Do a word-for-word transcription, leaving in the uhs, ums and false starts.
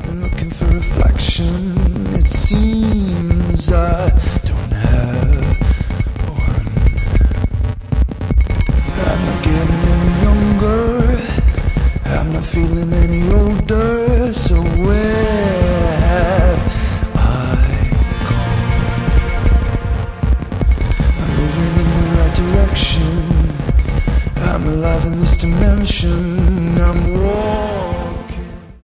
been looking for reflection. It seems I don't have one. I'm not getting any younger, I'm not feeling any older. So where have I gone? I'm moving in the right direction, I'm alive in this dimension. I'm warm.